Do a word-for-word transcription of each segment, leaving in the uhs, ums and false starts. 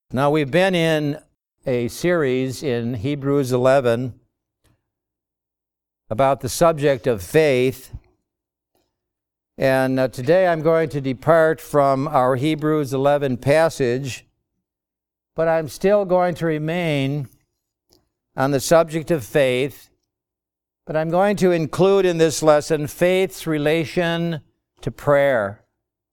Now, we've been in a series in Hebrews eleven about the subject of faith, and uh, today I'm going to depart from our Hebrews eleven passage, but I'm still going to remain on the subject of faith, but I'm going to include in this lesson faith's relation to prayer.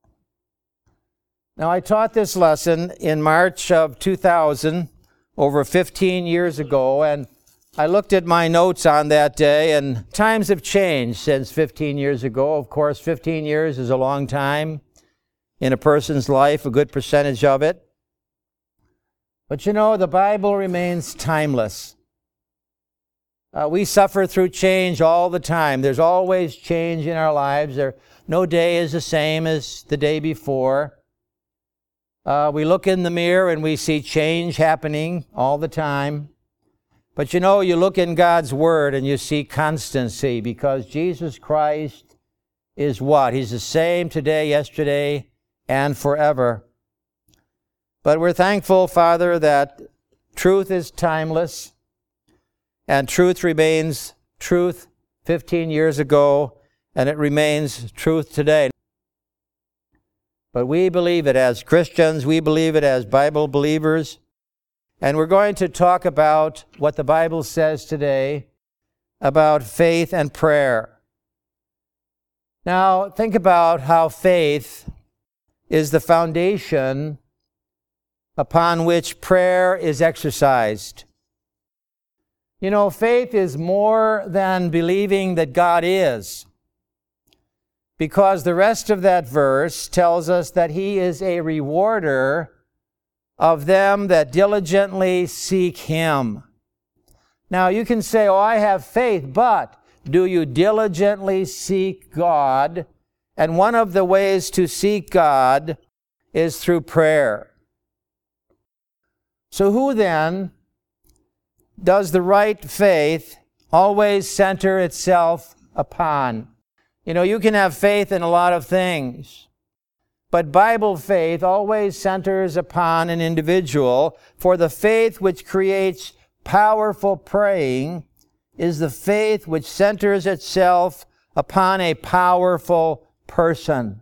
Now, I taught this lesson in March of two thousand, over fifteen years ago, and I looked at my notes on that day, and times have changed since fifteen years ago. Of course, fifteen years is a long time in a person's life, a good percentage of it. But you know, the Bible remains timeless. Uh, we suffer through change all the time. There's always change in our lives. There, no day is the same as the day before. Uh, we look in the mirror and we see change happening all the time. But you know, you look in God's Word and you see constancy, because Jesus Christ is what? He's the same today, yesterday, and forever. But we're thankful, Father, that truth is timeless, and truth remains truth fifteen years ago, and it remains truth today. But we believe it as Christians, we believe it as Bible believers, and we're going to talk about what the Bible says today about faith and prayer. Now, think about how faith is the foundation upon which prayer is exercised. You know, faith is more than believing that God is, because the rest of that verse tells us that He is a rewarder of them that diligently seek Him. Now, you can say, oh, I have faith, but do you diligently seek God? And one of the ways to seek God is through prayer. So who then does the right faith always center itself upon? You know, you can have faith in a lot of things, but Bible faith always centers upon an individual, for the faith which creates powerful praying is the faith which centers itself upon a powerful person.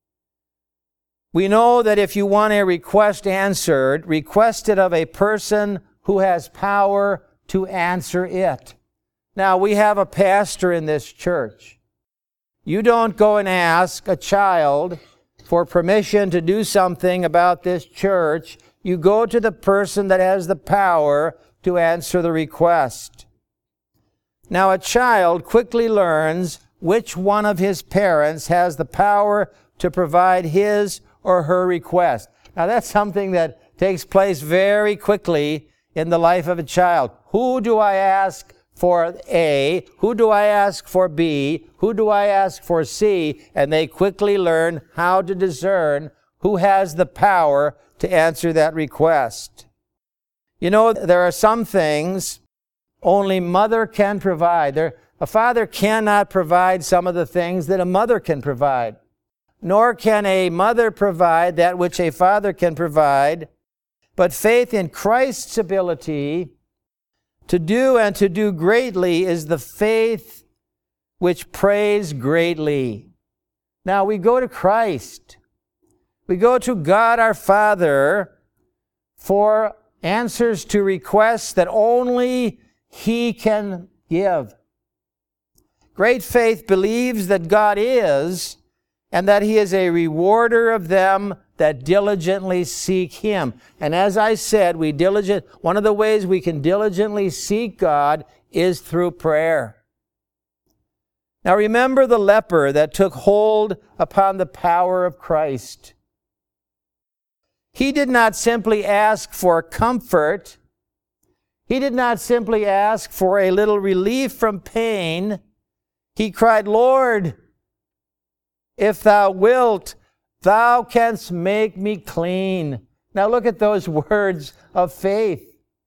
We know that if you want a request answered, request it of a person who has power to answer it. Now, we have a pastor in this church. You don't go and ask a child for permission to do something about this church. You go to the person that has the power to answer the request. Now, a child quickly learns which one of his parents has the power to provide his or her request. Now, that's something that takes place very quickly in the life of a child. Who do I ask for A? Who do I ask for B? Who do I ask for C? And they quickly learn how to discern who has the power to answer that request. You know, there are some things only mother can provide. There, a father cannot provide some of the things that a mother can provide. Nor can a mother provide that which a father can provide. But faith in Christ's ability to do and to do greatly is the faith which prays greatly. Now, we go to Christ. We go to God our Father for answers to requests that only He can give. Great faith believes that God is, and that He is a rewarder of them that diligently seek Him. And as I said, we diligent, one of the ways we can diligently seek God is through prayer. Now remember the leper that took hold upon the power of Christ. He did not simply ask for comfort. He did not simply ask for a little relief from pain. He cried, Lord, if Thou wilt, Thou canst make me clean. Now look at those words of faith.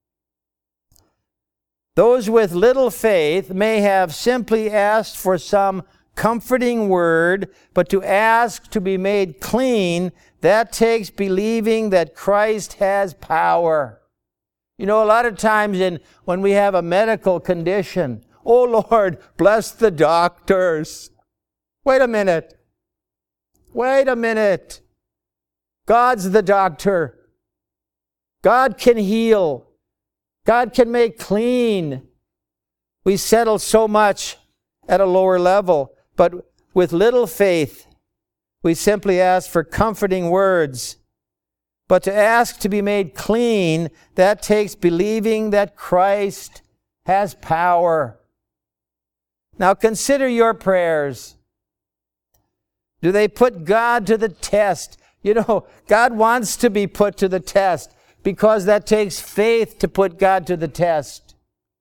Those with little faith may have simply asked for some comforting word, but to ask to be made clean That takes believing that Christ has power. You know, a lot of times in when we have a medical condition, oh Lord, bless the doctors. Wait a minute. Wait a minute. God's the doctor. God can heal. God can make clean. We settle so much at a lower level, but with little faith, we simply ask for comforting words. But to ask to be made clean, that takes believing that Christ has power. Now consider your prayers. Do they put God to the test? You know, God wants to be put to the test because that takes faith to put God to the test.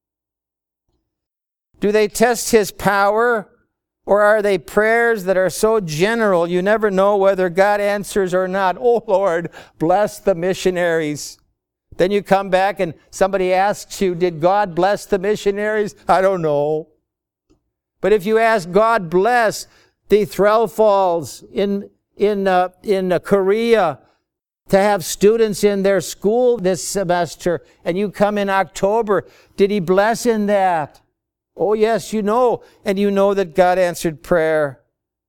Do they test His power? Or are they prayers that are so general you never know whether God answers or not? Oh Lord, bless the missionaries. Then you come back and somebody asks you, did God bless the missionaries? I don't know. But if you ask God bless the Threlfalls in, in, uh, in uh, Korea to have students in their school this semester, and you come in October, did He bless in that? Oh, yes, you know, and you know that God answered prayer.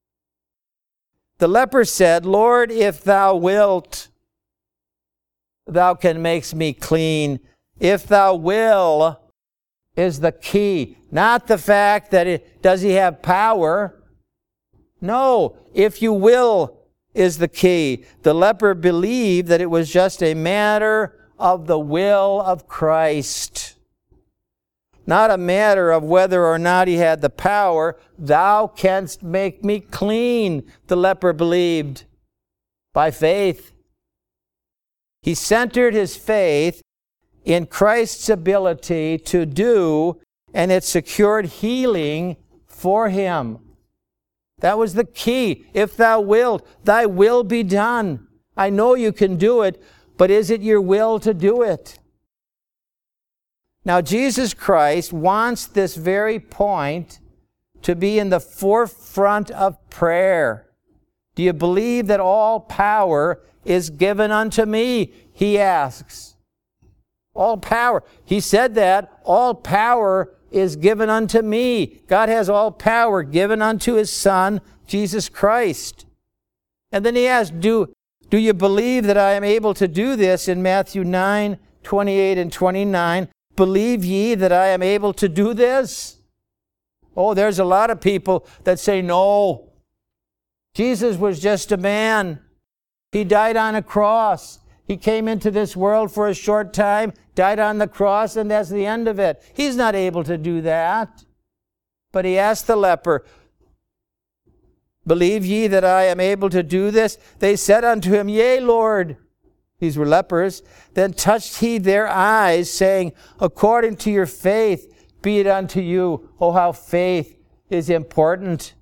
The leper said, Lord, if thou wilt, thou can make me clean. If thou will is the key. Not the fact that it, does he have power? No, if you will is the key. The leper believed that it was just a matter of the will of Christ. Not a matter of whether or not he had the power. Thou canst make me clean, the leper believed, by faith. He centered his faith in Christ's ability to do, and it secured healing for him. That was the key. If thou wilt, thy will be done. I know you can do it, but is it your will to do it? Now, Jesus Christ wants this very point to be in the forefront of prayer. Do you believe that all power is given unto me? He asks. All power. He said that. All power is given unto me. God has all power given unto His Son, Jesus Christ. And then He asks, do, do you believe that I am able to do this? In Matthew nine, twenty-eight and twenty-nine, believe ye that I am able to do this? Oh, there's a lot of people that say, no. Jesus was just a man. He died on a cross. He came into this world for a short time, died on the cross, and that's the end of it. He's not able to do that. But he asked the leper, believe ye that I am able to do this? They said unto him, yea, Lord. These were lepers. Then touched he their eyes, saying, according to your faith, be it unto you. Oh, how faith is important.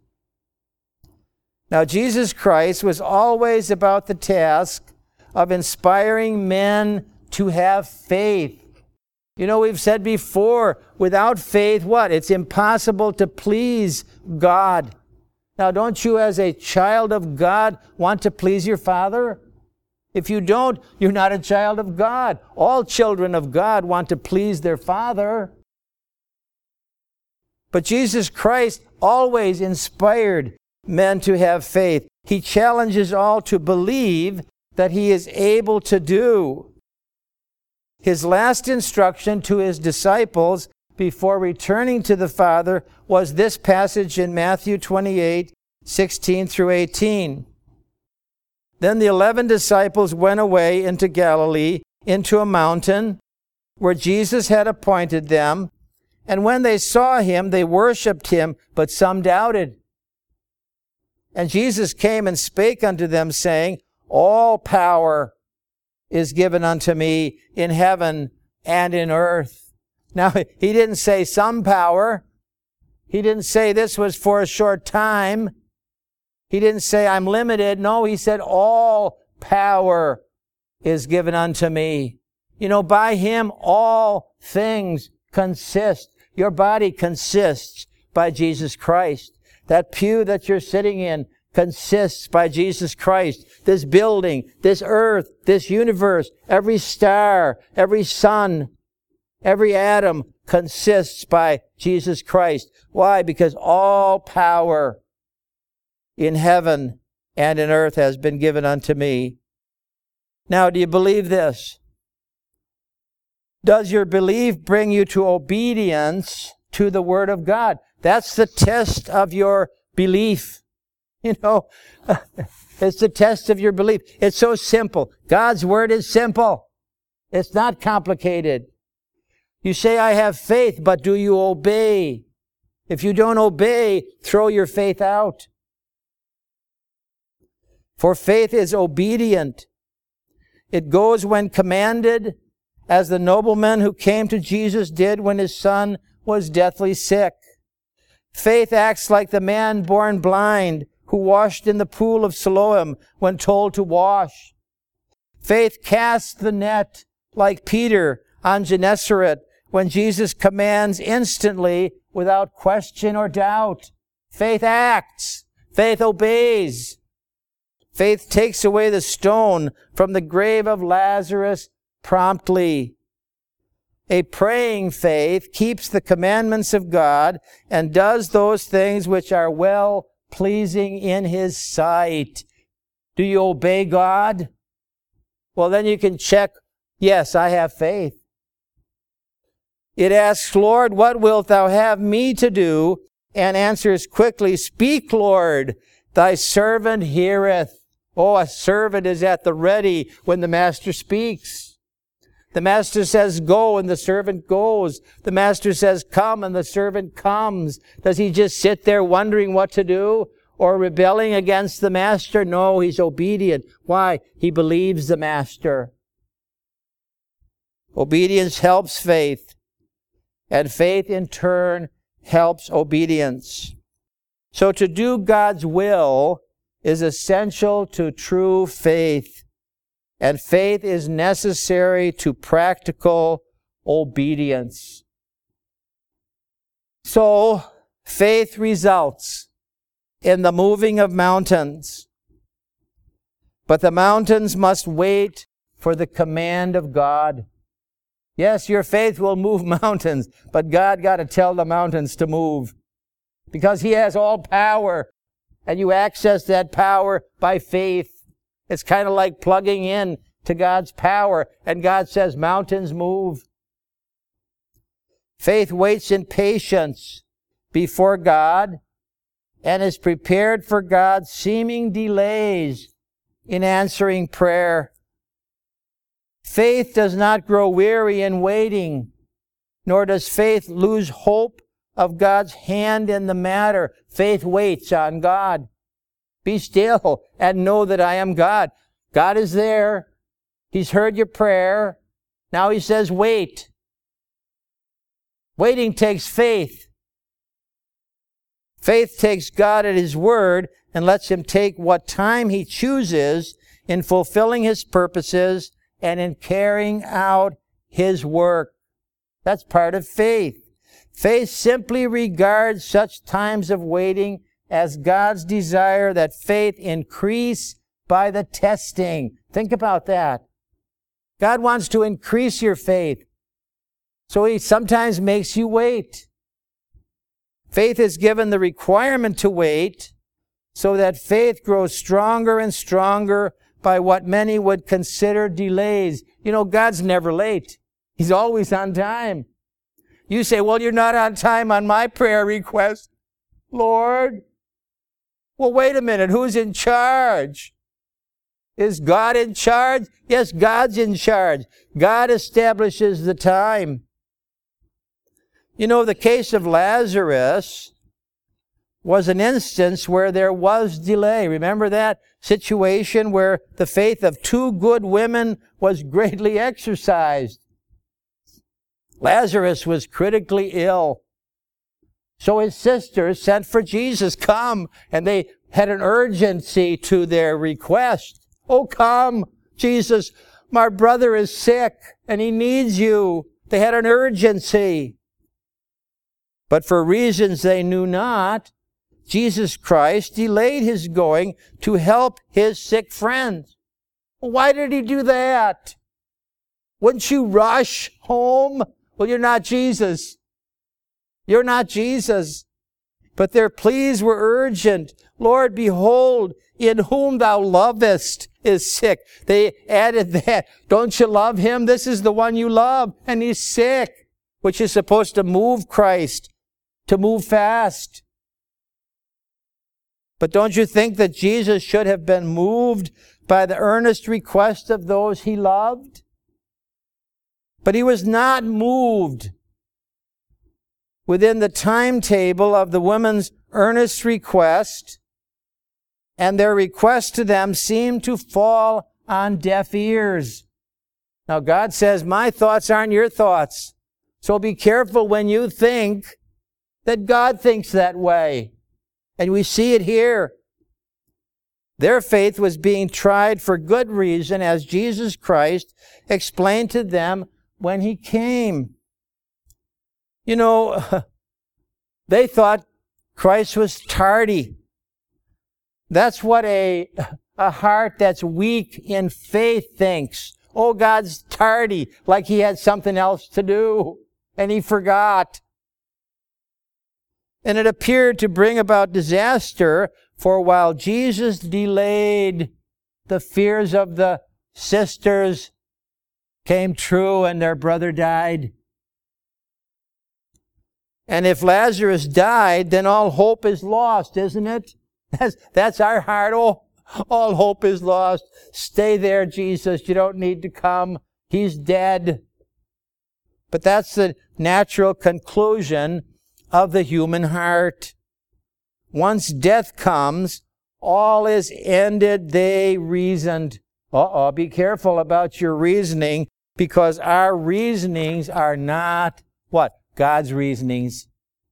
Now, Jesus Christ was always about the task of inspiring men to have faith. You know, we've said before, without faith, what? It's impossible to please God. Now, don't you as a child of God want to please your Father? If you don't, you're not a child of God. All children of God want to please their Father. But Jesus Christ always inspired men to have faith. He challenges all to believe that He is able to do. His last instruction to His disciples before returning to the Father was this passage in Matthew twenty-eight, sixteen through eighteen. Then the eleven disciples went away into Galilee, into a mountain where Jesus had appointed them. And when they saw Him, they worshipped Him, but some doubted. And Jesus came and spake unto them, saying, all power is given unto me in heaven and in earth. Now, He didn't say some power. He didn't say this was for a short time. He didn't say I'm limited. No, He said all power is given unto me. You know, by Him all things consist. Your body consists by Jesus Christ. That pew that you're sitting in consists by Jesus Christ. This building, this earth, this universe, every star, every sun, every atom consists by Jesus Christ. Why? Because all power in heaven and in earth has been given unto me. Now, do you believe this? Does your belief bring you to obedience to the Word of God? That's the test of your belief. You know, it's the test of your belief. It's so simple. God's Word is simple. It's not complicated. You say, I have faith, but do you obey? If you don't obey, throw your faith out. For faith is obedient. It goes when commanded, as the nobleman who came to Jesus did when his son was deathly sick. Faith acts like the man born blind who washed in the pool of Siloam when told to wash. Faith casts the net like Peter on Gennesaret when Jesus commands instantly without question or doubt. Faith acts. Faith obeys. Faith takes away the stone from the grave of Lazarus promptly. A praying faith keeps the commandments of God and does those things which are well-pleasing in His sight. Do you obey God? Well, then you can check, yes, I have faith. It asks, Lord, what wilt thou have me to do? And answers quickly, speak, Lord, thy servant heareth. Oh, a servant is at the ready when the master speaks. The master says, go, and the servant goes. The master says, come, and the servant comes. Does he just sit there wondering what to do or rebelling against the master? No, he's obedient. Why? He believes the master. Obedience helps faith, and faith in turn helps obedience. So to do God's will is essential to true faith, and faith is necessary to practical obedience. So, faith results in the moving of mountains, but the mountains must wait for the command of God. Yes, your faith will move mountains, but God got to tell the mountains to move, because He has all power. And you access that power by faith. It's kind of like plugging in to God's power. And God says, mountains move. Faith waits in patience before God and is prepared for God's seeming delays in answering prayer. Faith does not grow weary in waiting, nor does faith lose hope of God's hand in the matter. Faith waits on God. Be still and know that I am God. God is there. He's heard your prayer. Now He says, wait. Waiting takes faith. Faith takes God at His word and lets Him take what time He chooses in fulfilling His purposes and in carrying out His work. That's part of faith. Faith simply regards such times of waiting as God's desire that faith increase by the testing. Think about that. God wants to increase your faith, so He sometimes makes you wait. Faith is given the requirement to wait so that faith grows stronger and stronger by what many would consider delays. You know, God's never late. He's always on time. You say, well, you're not on time on my prayer request, Lord. Well, wait a minute. Who's in charge? Is God in charge? Yes, God's in charge. God establishes the time. You know, the case of Lazarus was an instance where there was delay. Remember that situation where the faith of two good women was greatly exercised? Lazarus was critically ill. So his sisters sent for Jesus, come, and they had an urgency to their request. Oh, come, Jesus, my brother is sick and he needs you. They had an urgency. But for reasons they knew not, Jesus Christ delayed his going to help his sick friends. Why did he do that? Wouldn't you rush home? Well, you're not Jesus. You're not Jesus. But their pleas were urgent. Lord, behold, in whom thou lovest is sick. They added that. Don't you love him? This is the one you love, and he's sick, which is supposed to move Christ, to move fast. But don't you think that Jesus should have been moved by the earnest request of those he loved? But he was not moved. Within the timetable of the women's earnest request, and their request to them seemed to fall on deaf ears. Now God says, my thoughts aren't your thoughts. So be careful when you think that God thinks that way. And we see it here. Their faith was being tried for good reason, as Jesus Christ explained to them when he came. You know, they thought Christ was tardy. That's what a, a heart that's weak in faith thinks. Oh, God's tardy, like he had something else to do, and he forgot. And it appeared to bring about disaster, for while Jesus delayed, the fears of the sisters came true and their brother died. And if Lazarus died, then all hope is lost, isn't it? That's, that's our heart. Oh, all hope is lost. Stay there, Jesus. You don't need to come. He's dead. But that's the natural conclusion of the human heart. Once death comes, all is ended, they reasoned. Uh-oh, be careful about your reasoning, because our reasonings are not, what? God's reasonings.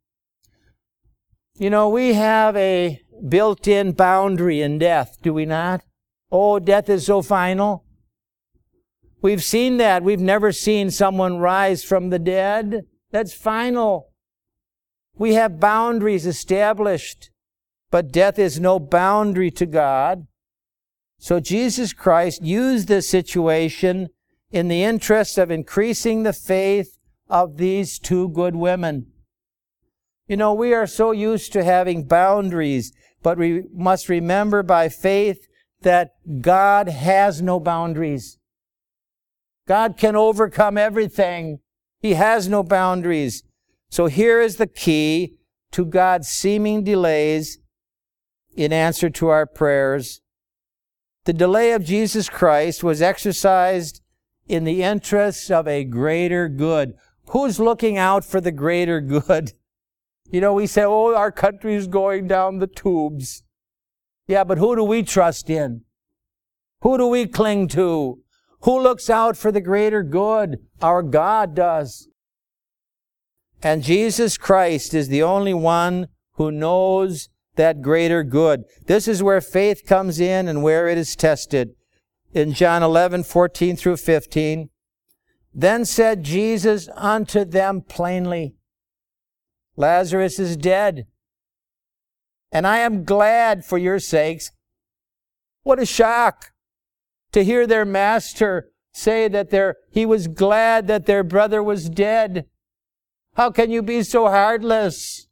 You know, we have a built-in boundary in death, do we not? Oh, death is so final. We've seen that. We've never seen someone rise from the dead. That's final. We have boundaries established, but death is no boundary to God. So Jesus Christ used this situation in the interest of increasing the faith of these two good women. You know, we are so used to having boundaries, but we must remember by faith that God has no boundaries. God can overcome everything. He has no boundaries. So here is the key to God's seeming delays in answer to our prayers. The delay of Jesus Christ was exercised in the interests of a greater good. Who's looking out for the greater good? You know, we say, oh, our country is going down the tubes. Yeah, but who do we trust in? Who do we cling to? Who looks out for the greater good? Our God does. And Jesus Christ is the only one who knows that greater good. This is where faith comes in and where it is tested. In John eleven, fourteen through fifteen, then said Jesus unto them plainly, Lazarus is dead, and I am glad for your sakes. What a shock to hear their master say that their, he was glad that their brother was dead. How can you be so heartless?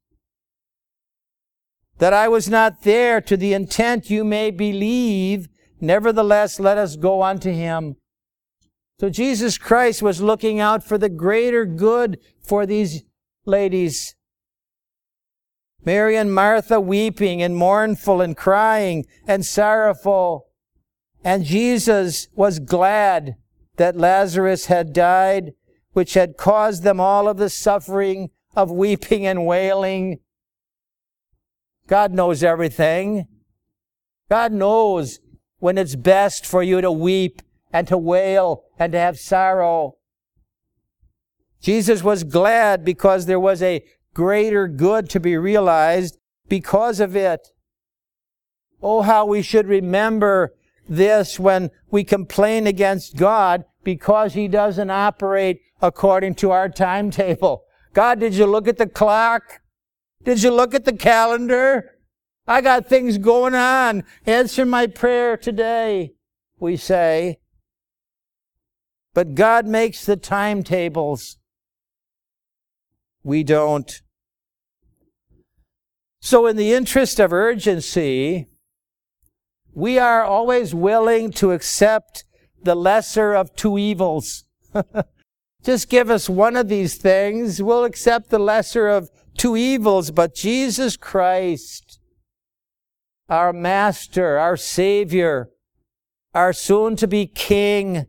That I was not there to the intent you may believe. Nevertheless, let us go unto him. So Jesus Christ was looking out for the greater good for these ladies. Mary and Martha weeping and mournful and crying and sorrowful. And Jesus was glad that Lazarus had died, which had caused them all of the suffering of weeping and wailing. God knows everything. God knows when it's best for you to weep and to wail and to have sorrow. Jesus was glad because there was a greater good to be realized because of it. Oh, how we should remember this when we complain against God because He doesn't operate according to our timetable. God, did you look at the clock? Did you look at the calendar? I got things going on. Answer my prayer today, we say. But God makes the timetables. We don't. So in the interest of urgency, we are always willing to accept the lesser of two evils. Just give us one of these things, we'll accept the lesser of two evils. But Jesus Christ, our Master, our Savior, our soon-to-be King,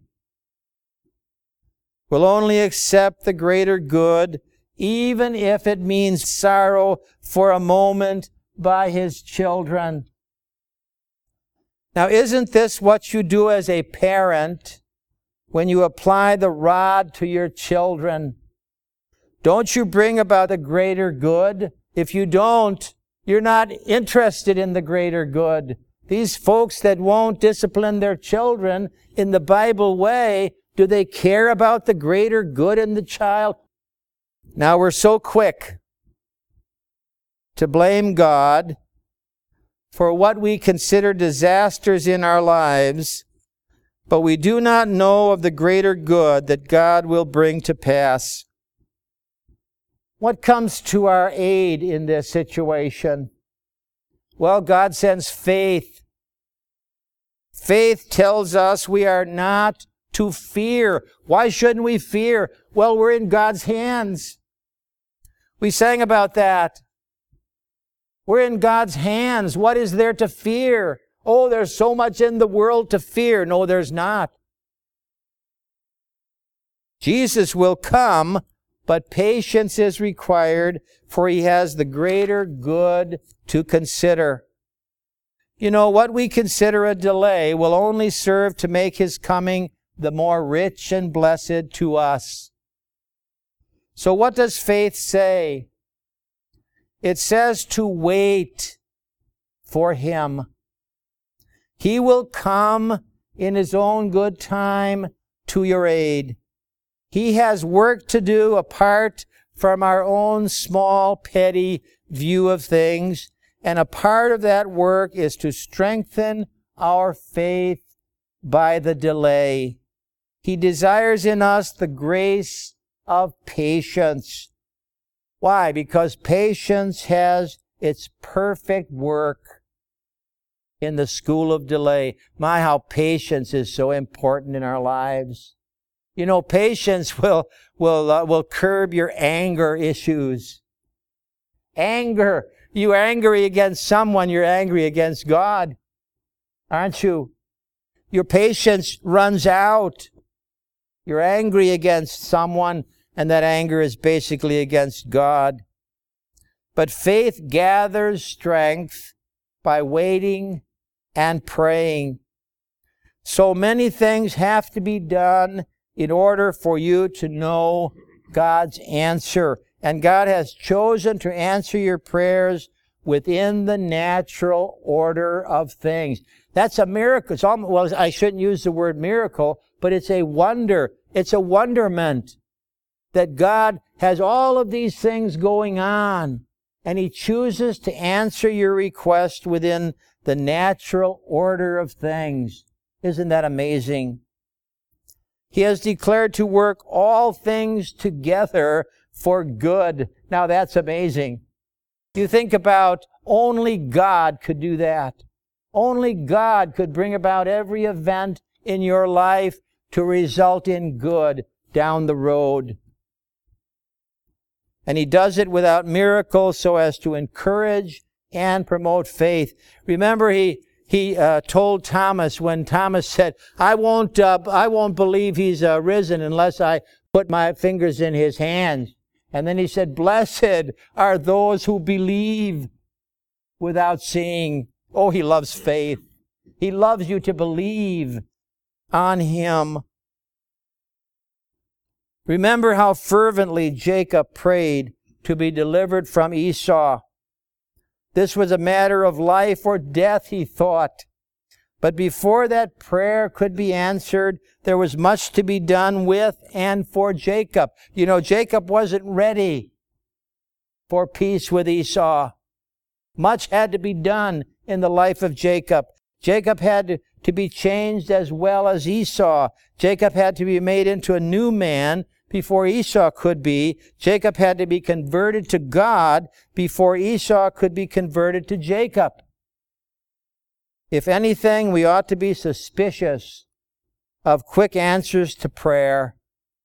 will only accept the greater good, even if it means sorrow for a moment by His children. Now, isn't this what you do as a parent when you apply the rod to your children? Don't you bring about the greater good? If you don't, you're not interested in the greater good. These folks that won't discipline their children in the Bible way, do they care about the greater good in the child? Now we're so quick to blame God for what we consider disasters in our lives, but we do not know of the greater good that God will bring to pass. What comes to our aid in this situation? Well, God sends faith. Faith tells us we are not to fear. Why shouldn't we fear? Well, we're in God's hands. We sang about that. We're in God's hands. What is there to fear? Oh, there's so much in the world to fear. No, there's not. Jesus will come, but patience is required, for He has the greater good to consider. You know, what we consider a delay will only serve to make His coming the more rich and blessed to us. So what does faith say? It says to wait for Him. He will come in His own good time to your aid. He has work to do apart from our own small, petty view of things, and a part of that work is to strengthen our faith by the delay. He desires in us the grace of patience. Why? Because patience has its perfect work in the school of delay. My, how patience is so important in our lives. You know, patience will will uh, will curb your anger issues. Anger. You're angry against someone, you're angry against God, aren't you? Your patience runs out. You're angry against someone, and that anger is basically against God. But faith gathers strength by waiting and praying. So many things have to be done in order for you to know God's answer. And God has chosen to answer your prayers within the natural order of things. That's a miracle. It's almost, well, I shouldn't use the word miracle, but it's a wonder. It's a wonderment that God has all of these things going on, and He chooses to answer your request within the natural order of things. Isn't that amazing? He has declared to work all things together for good. Now that's amazing. You think about only God could do that. Only God could bring about every event in your life to result in good down the road. And He does it without miracles so as to encourage and promote faith. Remember, He He uh, told Thomas when Thomas said, I won't, uh, I won't believe He's uh, risen unless I put my fingers in His hands. And then He said, blessed are those who believe without seeing. Oh, He loves faith. He loves you to believe on Him. Remember how fervently Jacob prayed to be delivered from Esau. This was a matter of life or death, he thought. But before that prayer could be answered, there was much to be done with and for Jacob. You know, Jacob wasn't ready for peace with Esau. Much had to be done in the life of Jacob. Jacob had to, to be changed as well as Esau. Jacob had to be made into a new man before Esau could be. Jacob had to be converted to God before Esau could be converted to Jacob. If anything, we ought to be suspicious of quick answers to prayer.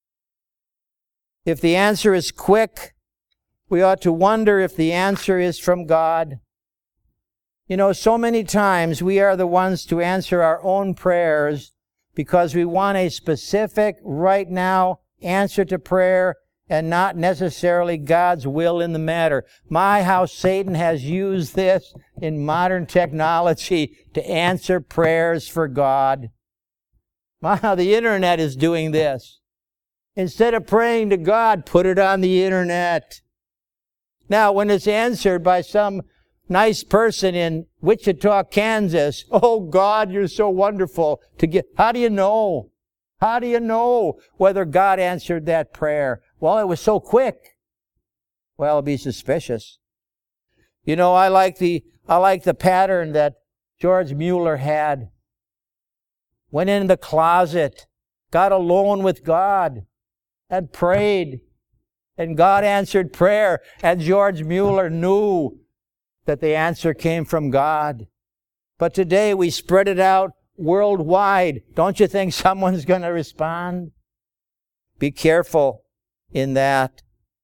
If the answer is quick, we ought to wonder if the answer is from God. You know, so many times we are the ones to answer our own prayers because we want a specific, right now, answer to prayer and not necessarily God's will in the matter. My, how Satan has used this in modern technology to answer prayers for God. My, how the internet is doing this. Instead of praying to God, put it on the internet. Now, when it's answered by some nice person in Wichita, Kansas, oh God, you're so wonderful to get. How do you know? How do you know whether God answered that prayer? Well, it was so quick. Well, be suspicious. You know, I like the I like the pattern that George Mueller had. Went in the closet, got alone with God, and prayed. And God answered prayer. And George Mueller knew that the answer came from God. But today we spread it out worldwide. Don't you think someone's going to respond? Be careful in that.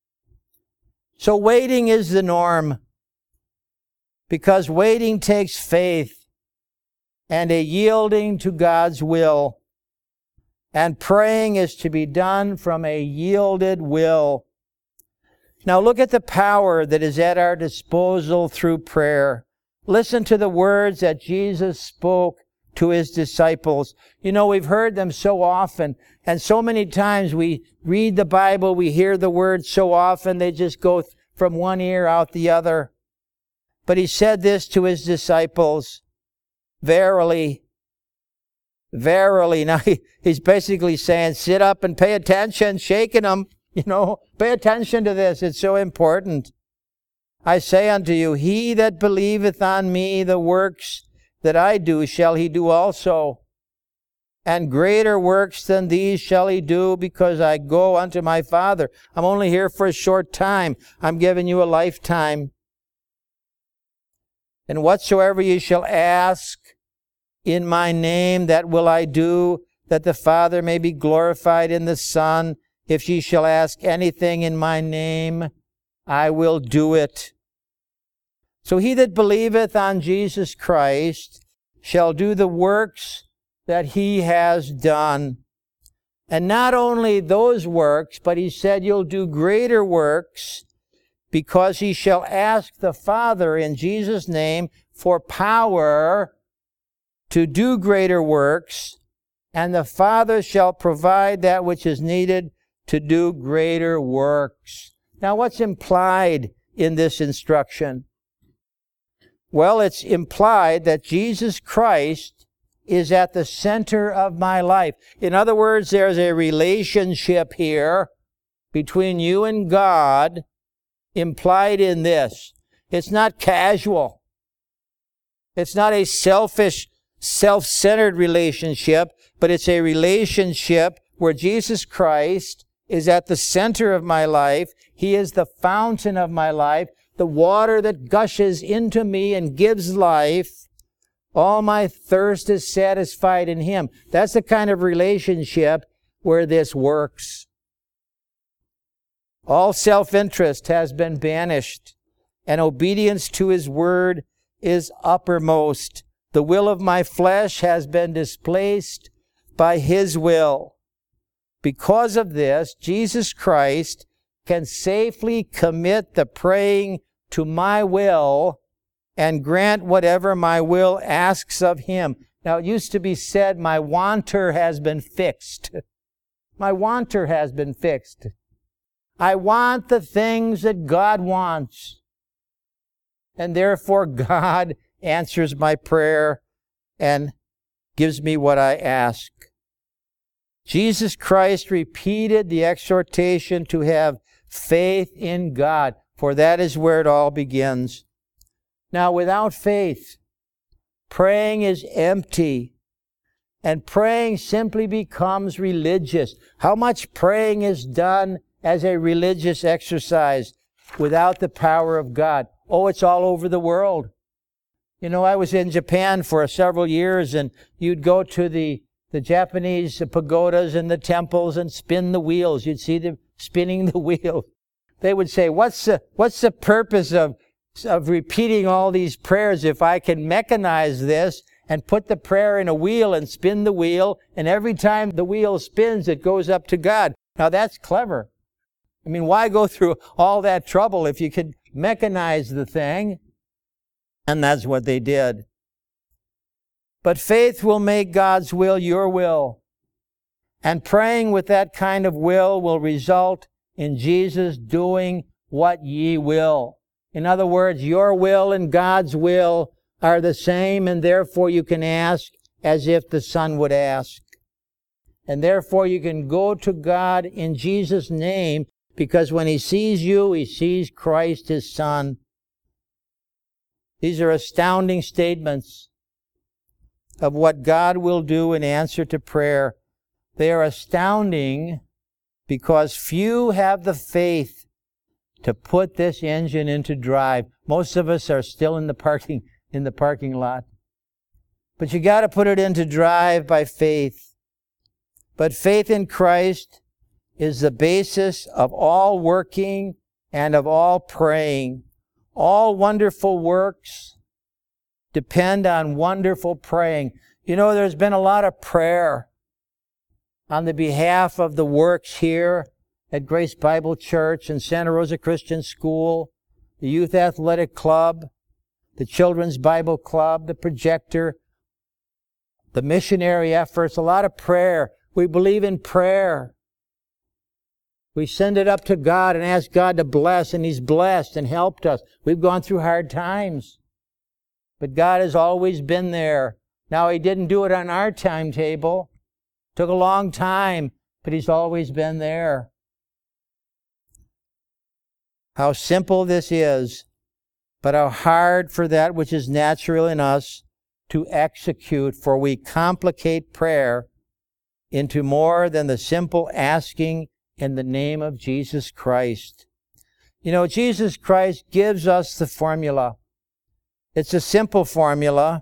So waiting is the norm, because waiting takes faith and a yielding to God's will. And praying is to be done from a yielded will. Now look at the power that is at our disposal through prayer. Listen to the words that Jesus spoke to His disciples. You know, we've heard them so often, and so many times we read the Bible, we hear the words so often, they just go from one ear out the other. But He said this to His disciples, verily, verily. Now he, He's basically saying, sit up and pay attention, shaking them. You know, pay attention to this. It's so important. I say unto you, he that believeth on me, the works that I do shall he do also. And greater works than these shall he do, because I go unto my Father. I'm only here for a short time. I'm giving you a lifetime. And whatsoever ye shall ask in my name, that will I do, that the Father may be glorified in the Son. If ye shall ask anything in my name, I will do it. So he that believeth on Jesus Christ shall do the works that he has done. And not only those works, but he said you'll do greater works, because he shall ask the Father in Jesus' name for power to do greater works, and the Father shall provide that which is needed to do greater works. Now, what's implied in this instruction? Well, it's implied that Jesus Christ is at the center of my life. In other words, there's a relationship here between you and God implied in this. It's not casual. It's not a selfish, self-centered relationship, but it's a relationship where Jesus Christ is at the center of my life. He is the fountain of my life, the water that gushes into me and gives life. All my thirst is satisfied in Him. That's the kind of relationship where this works. All self-interest has been banished, and obedience to His word is uppermost. The will of my flesh has been displaced by His will. Because of this, Jesus Christ can safely commit the praying to my will and grant whatever my will asks of Him. Now, it used to be said, my wanter has been fixed. My wanter has been fixed. I want the things that God wants. And therefore, God answers my prayer and gives me what I ask. Jesus Christ repeated the exhortation to have faith in God, for that is where it all begins. Now, without faith, praying is empty. And praying simply becomes religious. How much praying is done as a religious exercise without the power of God? Oh, it's all over the world. You know, I was in Japan for several years, and you'd go to the, the Japanese pagodas and the temples and spin the wheels. You'd see them spinning the wheel. They would say, what's the, what's the purpose of, of repeating all these prayers if I can mechanize this and put the prayer in a wheel and spin the wheel, and every time the wheel spins, it goes up to God? Now that's clever. I mean, why go through all that trouble if you could mechanize the thing? And that's what they did. But faith will make God's will your will. And praying with that kind of will will result in Jesus doing what ye will. In other words, your will and God's will are the same, and therefore you can ask as if the Son would ask. And therefore you can go to God in Jesus' name, because when He sees you, He sees Christ, His Son. These are astounding statements of what God will do in answer to prayer. They are astounding because few have the faith to put this engine into drive. Most of us are still in the parking in the parking lot. But you got to put it into drive by faith. But faith in Christ is the basis of all working and of all praying. All wonderful works depend on wonderful praying. You know, there's been a lot of prayer on the behalf of the works here at Grace Bible Church and Santa Rosa Christian School, the Youth Athletic Club, the Children's Bible Club, the projector, the missionary efforts, a lot of prayer. We believe in prayer. We send it up to God and ask God to bless, and He's blessed and helped us. We've gone through hard times, but God has always been there. Now, He didn't do it on our timetable. It took a long time, but He's always been there. How simple this is, but how hard for that which is natural in us to execute, for we complicate prayer into more than the simple asking in the name of Jesus Christ. You know, Jesus Christ gives us the formula. It's a simple formula,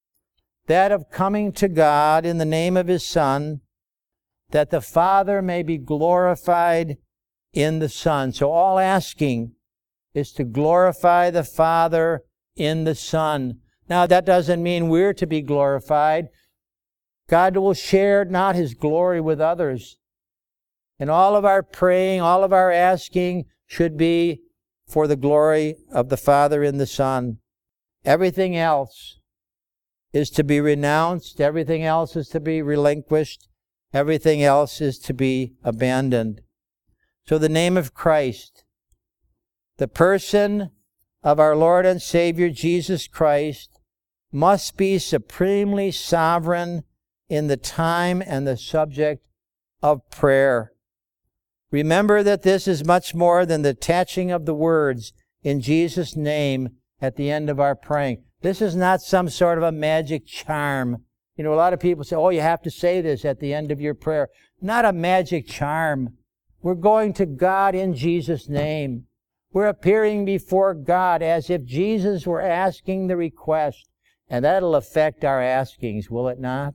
that of coming to God in the name of His Son, that the Father may be glorified in the Son. So all asking is to glorify the Father in the Son. Now, that doesn't mean we're to be glorified. God will share not His glory with others. And all of our praying, all of our asking should be for the glory of the Father in the Son. Everything else is to be renounced. Everything else is to be relinquished. Everything else is to be abandoned. So the name of Christ, the person of our Lord and Savior Jesus Christ, must be supremely sovereign in the time and the subject of prayer. Remember that this is much more than the attaching of the words in Jesus' name at the end of our praying. This is not some sort of a magic charm. You know, a lot of people say, oh, you have to say this at the end of your prayer. Not a magic charm. We're going to God in Jesus' name. We're appearing before God as if Jesus were asking the request. And that'll affect our askings, will it not?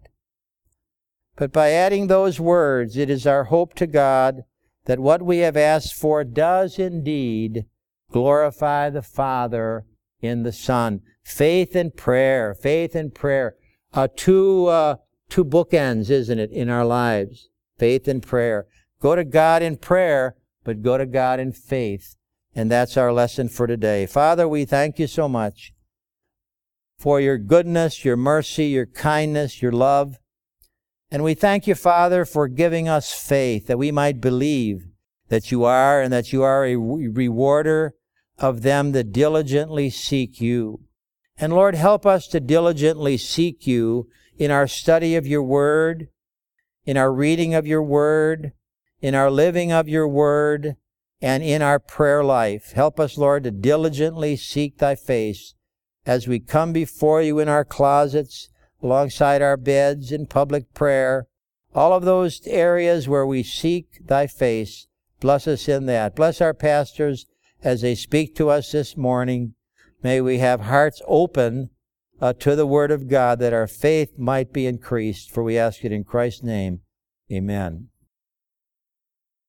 But by adding those words, it is our hope to God that what we have asked for does indeed glorify the Father in the Son. Faith and prayer, faith and prayer. Uh, two, uh, two bookends, isn't it, in our lives? Faith and prayer. Go to God in prayer, but go to God in faith. And that's our lesson for today. Father, we thank You so much for Your goodness, Your mercy, Your kindness, Your love. And we thank You, Father, for giving us faith that we might believe that You are and that You are a rewarder of them that diligently seek You. And Lord, help us to diligently seek You in our study of Your Word, in our reading of Your Word, in our living of Your Word, and in our prayer life. Help us, Lord, to diligently seek Thy face as we come before you in our closets, alongside our beds, in public prayer, all of those areas where we seek thy face, bless us in that. Bless our pastors as they speak to us this morning. May we have hearts open uh, to the Word of God, that our faith might be increased. For we ask it in Christ's name. Amen.